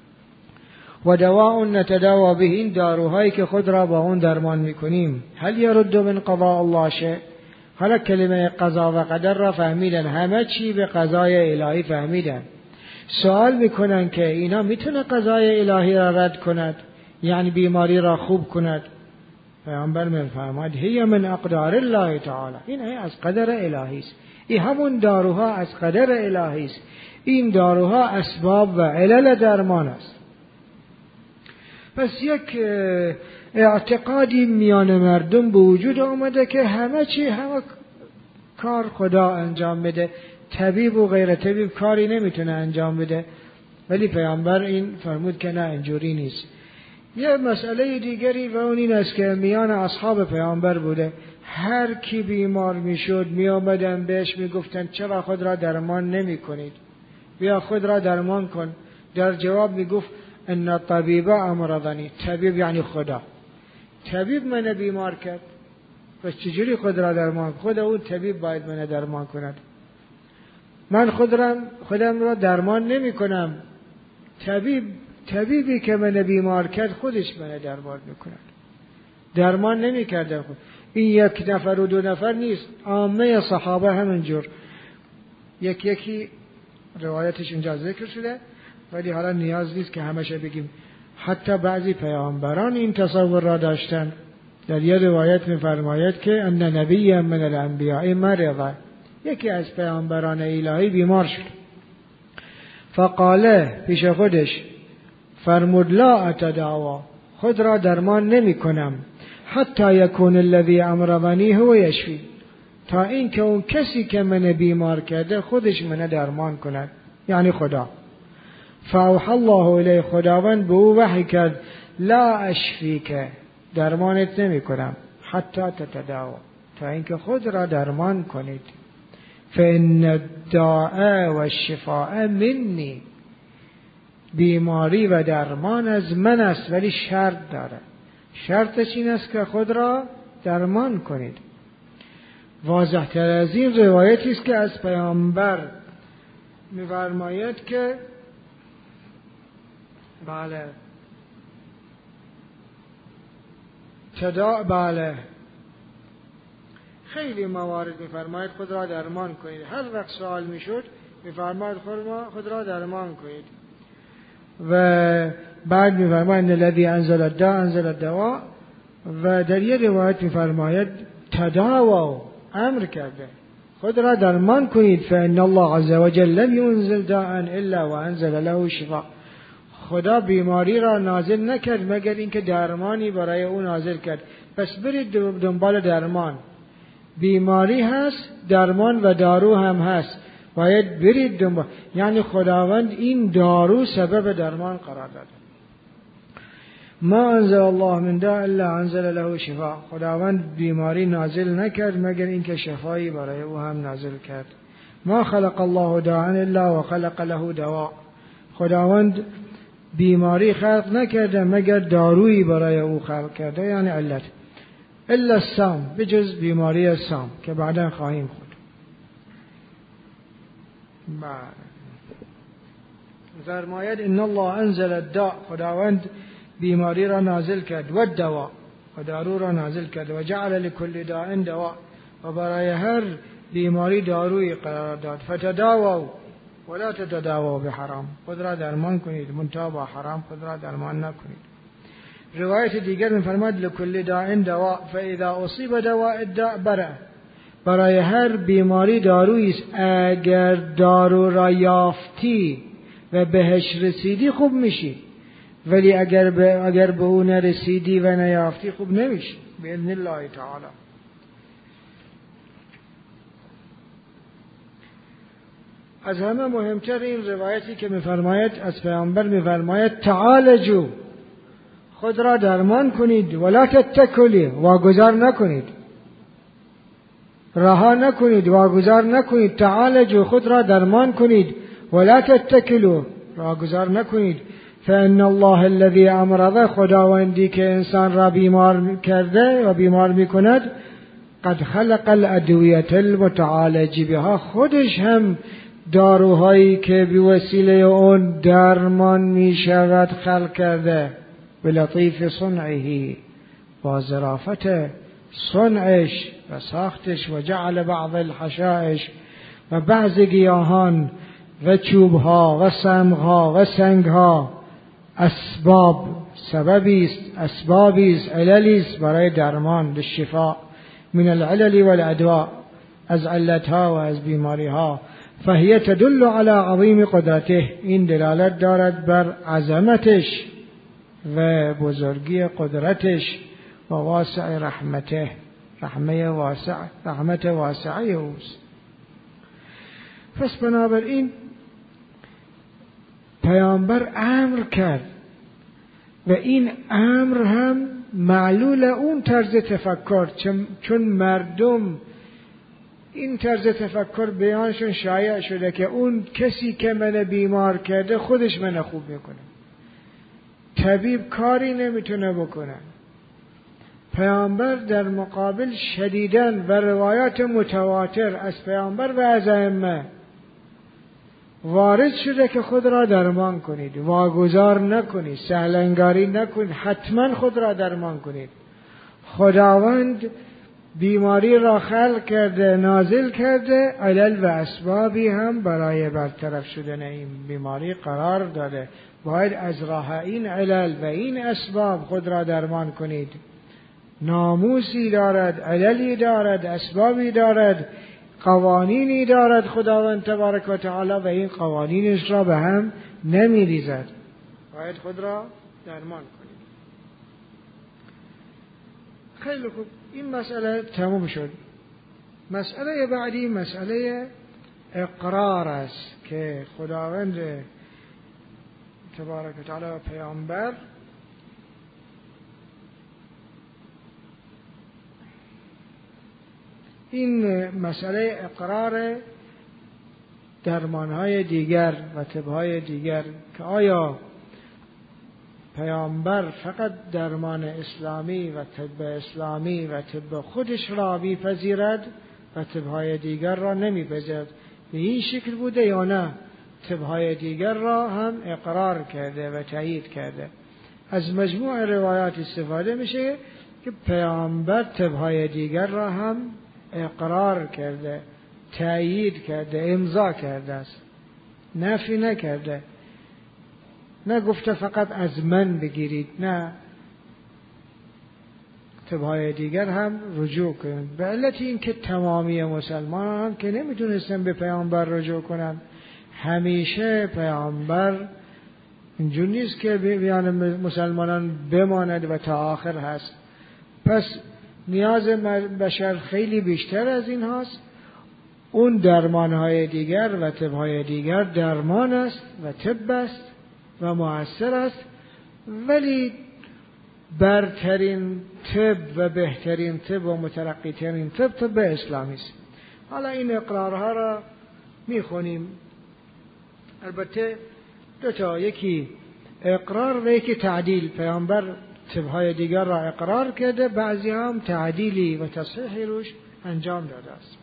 و دواء نتداوا به، این داروهایی که خود را با اون درمان میکنیم، هل یرد من قضاء الله شیء. حالا کلمه قضا و قدر را فهمیدن، همه چی به قضای الهی فهمیدن. سوال میکنن که اینا میتونه قضای الهی را رد کند، یعنی بیماری را خوب کند. پیامبر میفرماید هی من اقدار الله تعالی، این از قدر الهی است. این همون داروها از قدر الهی است. این داروها اسباب و علل درمان است. پس یک اعتقادی میان مردم به وجود آمده که همه کار خدا انجام بده، طبیب و غیر طبیب کاری نمیتونه انجام بده. ولی پیامبر این فرمود که نه، اینجوری نیست. یه مسئله دیگری و اون این است که میان اصحاب پیامبر بوده، هر کی بیمار میشد می آمدن بهش میگفتن چرا خود را درمان نمی کنید، بیا خود را درمان کن. در جواب میگفت ان الطبیب امرضنی، طبیب یعنی خدا، طبیب من بیمار کرد، پس چجوری خود را درمان؟ خود اون طبیب باید من درمان کند. من خودم را درمان نمی کنم، طبیبی که من بیمار کرد خودش من درمان میکند. درمان نمی کردن خود. این یک نفر و دو نفر نیست، عامه صحابه همینجور یکی روایتش اینجا ذکر شده، ولی حالا نیاز نیست که همشه بگیم. حتی بعضی پیامبران این تصور را داشتن. در یک روایت می‌فرماید که ان نبی من الانبیاء مرض، یکی از پیامبران الهی بیمار شد. فقاله، پیش خودش فرمود لا اتداوا، خود را درمان نمی کنم، حتی یکون الذی امرضنی هو یشفی، تا این که اون کسی که من بیمار کرده خودش من درمان کند، یعنی خدا. فاوحى الله الیه، خداوند به او وحی کرد لا اشفیک، درمانت نمی کنم، حتی تتداوا، تا این که خود را درمان کنید. فإن الداء والشفاء منی، بیماری و درمان از من است، ولی شرط داره. شرطش این است که خود را درمان کنید. واضح تر از این روایتی است که از پیامبر می‌فرماید که بله خیلی موارد می‌فرماید خود را درمان کنید. هر وقت سوال می‌شد می‌فرماید خود را درمان کنید. و بعد می‌فرماید الذی انزل الداء انزل الدواء، و در یک روایت می‌فرماید تداوا، امر کرده خود را درمان کنید. فإن الله عز وجل لم ينزل داء الا وانزل له شفاء، خدا بیماری را نازل نکرد مگر اینکه درمانی برای او نازل کرد. پس برید دنبال درمان. بیماری هست، درمان و دارو هم هست، باید برید دنبال. یعنی خداوند این دارو سبب درمان قرار داده. ما انزل الله من داء الا انزل له شفاء، خداوند بیماری نازل نکرد مگر اینکه شفایی برای او هم نازل کرد. ما خلق الله داء الا وخلق له دواء، خداوند بیماری خلق نکرده مگر دارویی برای او خلق کرده، یعنی علت. الا السام، بجز بیماری السام که بعدا خواهیم خود. فرماید ان الله انزل الداء، خداوند بیماری را نازل کرد، و الدواء، و دارو را نازل کرد، و جعل لكل داء دواء، و برای هر بیماری دارویی قرار داد. فتداووا ولا تتداووا بحرام، خود را درمان کنید منتها با حرام خود را درمان نکنید. روایت دیگر می‌فرماید لكل داء دواء فاذا اصيب دواء الداء برأ، برای هر بیماری دارویی است، اگر دارو را یافتی و بهش رسیدی خوب میشی، ولی اگر به اون نرسیدی و نیافتی خوب نمیشی باذن الله تعالی. از همه مهمتر این روایتی که می‌فرماید از پیامبر می‌فرماید تعالجوا، خود را درمان کنید، ولا تتکلوا، واگذار نکنید، رها نکنید، واگذار نکنید. تعالجوا، خود را درمان کنید، ولا تتکلوا، واگذار نکنید. فإن الله الذي امرض، خداوندی که انسان را بیمار کرده و بیمار می‌کند، قد خلق الادویة المتعالج بها، خودش هم داروهایی که به وسیله اون درمان می شود خلق کرده. بلطیف صنعه، با ظرافت صنعش و ساختش. و جعل بعض الحشائش، و بعض گیاهان و چوبها و سمغها و سنگها اسباب، سببی است، اسبابی است، عللی است برای درمان، للشفاء من العلل والادواء، از علتها و از بیماریها. فهي تدل على عظیم قدرته، این دلالت دارد بر عظمتش و بزرگی قدرتش، و واسع رحمته، رحمت واسعه اوست. پس بنابراین پیامبر امر کرد و این امر هم معلول اون طرز تفکر، چون مردم این طرز تفکر بیانشون شایع شده که اون کسی که من بیمار کرده خودش من خوب میکنه، طبیب کاری نمیتونه بکنه. پیامبر در مقابل شدیداً و روایات متواتر از پیامبر و از ائمه وارد شده که خود را درمان کنید، واگذار نکنید، سهلنگاری نکنید، حتما خود را درمان کنید. خداوند بیماری را خلق کرده، نازل کرده، علل و اسبابی هم برای برطرف شدن این بیماری قرار داده. باید از راه این علل و این اسباب خود را درمان کنید. ناموسی دارد، عللی دارد، اسبابی دارد، قوانینی دارد خداوند تبارک و تعالی و این قوانینش را به هم نمی‌ریزد. باید خود را درمان کنید. خیلی خوب، این مسئله تموم شد. مسئله بعدی مسئله اقرار است که خداوند تبارک و تعالی پیامبر این مسئله اقرار درمانهای دیگر و طبهای دیگر که آیا پیامبر فقط درمان اسلامی و طب اسلامی و طب خودش را میپذیرد و طبهای دیگر را نمیپذیرد، به این شکل بوده یا نه طبهای دیگر را هم اقرار کرده و تایید کرده. از مجموع روایات استفاده میشه که پیامبر طبهای دیگر را هم اقرار کرده، تایید کرده، امضا کرده است، نفی نکرده. نه گفته فقط از من بگیرید، نه طبهای دیگر هم رجوع کنند. به علت این که تمامی مسلمان هم که نمیتونستن به پیامبر رجوع کنند. همیشه پیامبر اینجور نیست که بیان مسلمانان بماند و تا آخر هست. پس نیاز بشر خیلی بیشتر از این هست. اون درمانهای دیگر و طبهای دیگر درمان است و طب است و مؤثر است، ولی برترین طب و بهترین طب و مترقی‌ترین طب اسلامی است. حالا این اقرارها را میخونیم. البته دو تا، یکی اقرار و یکی تعدیل. پیامبر طبهای دیگر را اقرار کرده، بعضی هم تعدیلی و تصحیحی روش انجام داده است.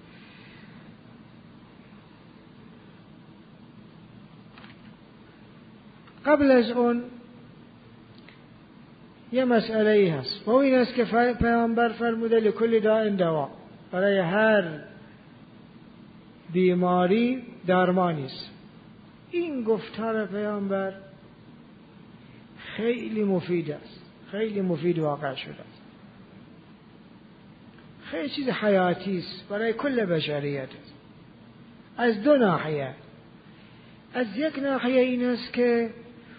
قبل از اون یه مسئله ای هست و این است که پیامبر فرموده لکل داء دوا، برای هر بیماری درمانی است. این گفتار پیامبر خیلی مفید است، خیلی مفید واقع شده است، خیلی چیز حیاتی است برای کل بشریت است. از دو ناحیه. از یک ناحیه این است که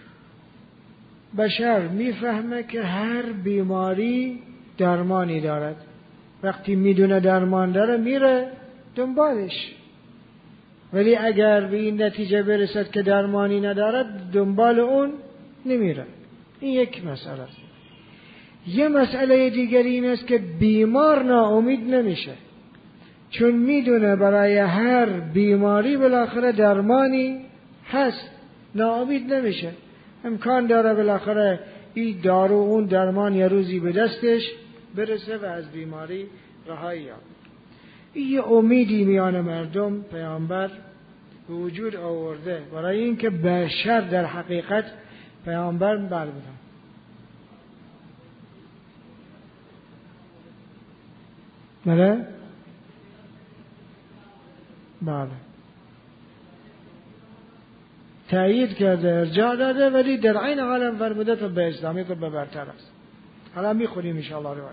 بشر میفهمه که هر بیماری درمانی دارد. وقتی میدونه درمان داره میره دنبالش، ولی اگر به این نتیجه برسد که درمانی ندارد دنبال اون نمیره. این یک مسئله است. یه مسئله دیگری این است که بیمار ناامید نمیشه، چون میدونه برای هر بیماری بالاخره درمانی هست، ناامید نمیشه. امکان داره بالاخره این دارو اون درمان یه روزی به دستش برسه و از بیماری رهایی یابه. این یه امیدی میان مردم پیامبر به وجود آورده برای اینکه بشر در حقیقت پیامبر بله تأیید کرده، ارجاع داده، ولی در عین حال فرموده طب اسلامی طب برتر است. حالا میخونیم انشاءالله روایت.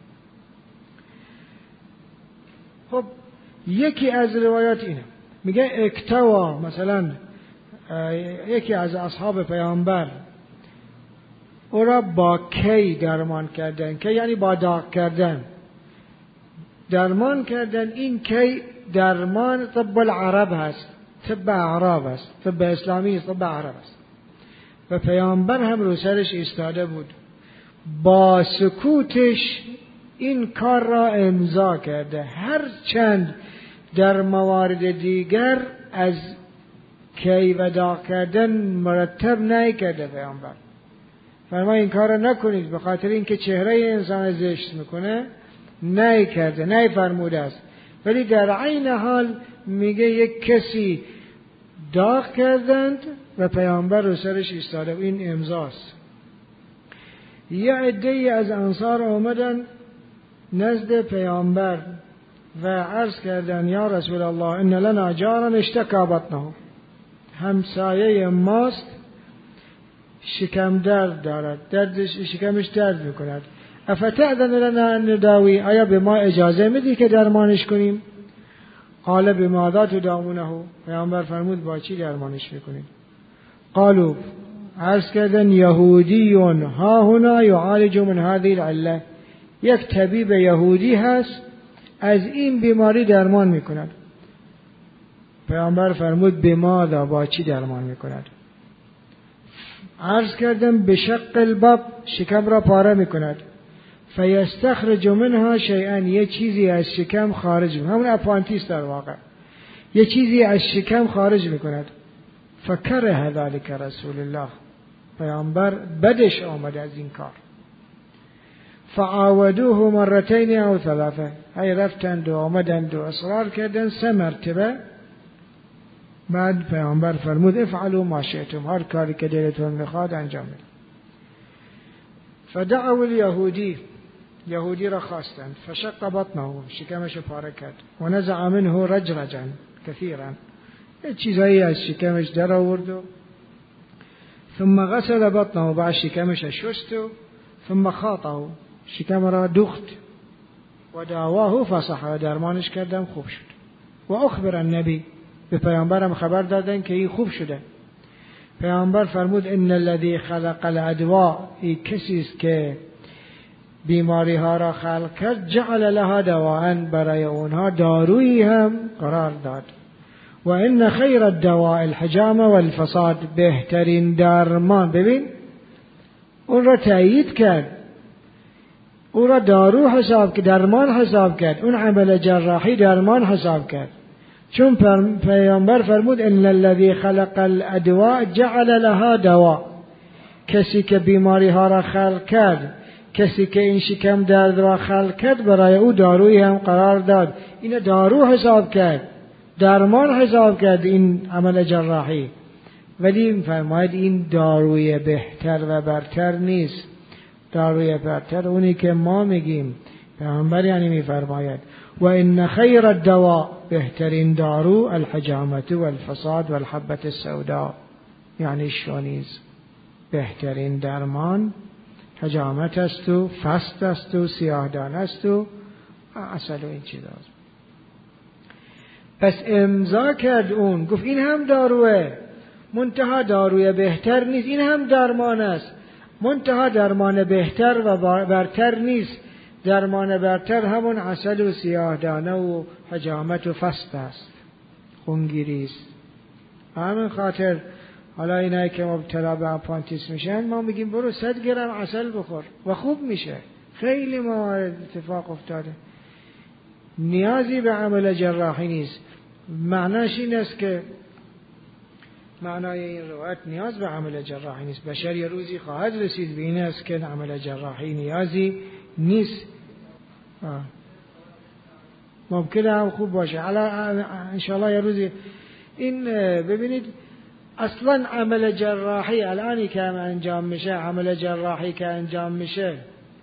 خب یکی از روایات اینه، میگه اکتوا، مثلا یکی از اصحاب پیامبر او را با کی درمان کردن، کی یعنی با داغ کردن درمان کردن. این کی درمان طب العرب هست، طب عرب است، طب اسلامی طب عرب است و پیامبر هم رو سرش ایستاده بود. با سکوتش این کار را امضا کرده، هر چند در موارد دیگر از کی و داغ کردن مرتب نکرده. پیامبر فرمای این کار را نکنید به خاطر اینکه چهره انسان زشت میکنه، نکرده، نفرموده است. ولی در عین حال میگه یک کسی داغ کردند و پیامبر رو سرش ایستاده، این امضاست. یه عده‌ای از انصار آمدن نزد پیامبر و عرض کردن یا رسول الله ان لنا جارا اشتکا بطنه، همسایه ماست شکم درد دارد، شکمش درد میکند. افتأذن لنا ان نداوی، آیا به ما اجازه میدی که درمانش کنیم؟ قال بماذا تداوونه، پیامبر فرمود با چی درمانش میکنید؟ قالوا، عرض کردن یهودی ها هنا یعالج من هذه العله، یک طبیب یهودی هست از این بیماری درمان میکند. پیامبر فرمود بماذا، با چی درمان میکند؟ عرض کردم بشق البطن، شکم را پاره میکند. فیستخرج منها شیئا، یه چیزی از شکم خارج میکند، همون اپانتیس در واقع، یه چیزی از شکم خارج میکند. فکره ذلك رسول الله، پیامبر بدش آمد از این کار. فعاودوه مرتين او ثلاثه، هی رفتند و آمدند و اصرار کردند 3 مرتبه. بعد پیامبر فرمود افعلوا ما شئتم، هر کاری که دلتون میخواد انجام بدید. فدعوا الیهودی، یهودی را خواستند. فشق بطنه، شکمش پاره کرد. و نزع منه رجرجا کثیرا، چیزایی از شکمش در آورد و ثم غسل بطنه، بعد شکمش شست و ثم خاطه، شکم را دوخت. و دعواه فصح، درمانش کردم خوب شد. و اخبر النبی، به پیامبرم خبر دادن که این خوب شده. پیامبر فرمود ان الذي خلق الادواء، این کسی است که بیماری ها را خلق کرد، جعل لها دواء، برای اونها دارویی هم قرار داد. و ان خیر الدواء الحجامه والفساد، بهترین درمان، ببین اون را تأیید کرد، اون را دارو حساب کرد، درمان حساب کرد، اون عمل جراحی درمان حساب کرد. چون پیامبر فرمود ان الذي خلق الادواء جعل لها دواء، کسی که بیماری ها را خلق کرد، کسی که این شکم درد را خلق کرد، برای او دارویی هم قرار داد. این دارو حساب کرد، درمان حساب کرد این عمل جراحی. ولی فرماید این داروی بهتر و برتر نیست. داروی برتر اونی که ما میگیم، پیامبر یعنی میفرماید و ان خیر الدواء، بهترین دارو الحجامه والفساد والحبه السوداء، یعنی شونیز. بهترین درمان حجامت است و فست است و سیاهدان است و عسل و این چیزاست. پس امضا کرد اون، گفت این هم داروه، منتها داروی بهتر نیست، این هم درمان است، منتها درمان بهتر و برتر نیست. درمان برتر همون عسل و سیاهدانه و حجامت و فست است، خونگیری است. همین خاطر حالا اینایی که مبتلا به اپانتیس میشن، ما میگیم برو 100 گرم عسل بخور و خوب میشه. خیلی موارد اتفاق افتاده. نیازی به عمل جراحی نیست. معناش این است که معنای این روایت نیاز به عمل جراحی نیست. بشر یه روزی خواهد رسید به این است که عمل جراحی نیازی نیست. ممکنه هم خوب باشه. انشاءالله یه روزی این ببینید، اصلا عمل جراحی الانی که انجام میشه، عمل جراحی که انجام میشه،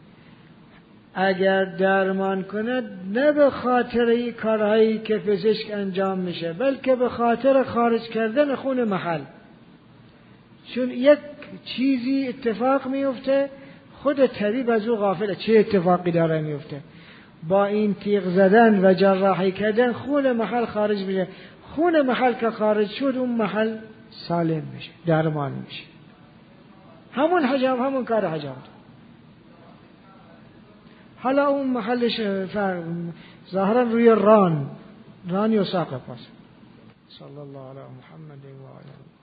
اگر درمان کند نه به خاطر این کارهایی که پزشک انجام میشه، بلکه به خاطر خارج کردن خون محل. چون یک چیزی اتفاق میفته، خود طبیب از او غافله چه اتفاقی داره میفته. با این تیغ زدن و جراحی کردن خون محل خارج میشه. خون محل که خارج شد، اون محل سالم میشه، درمان میشه. همون حجام، همون کار حجام. حالا اون محلش ظاهرا روی ران یا ساق پاس. صلی الله علی محمد و آله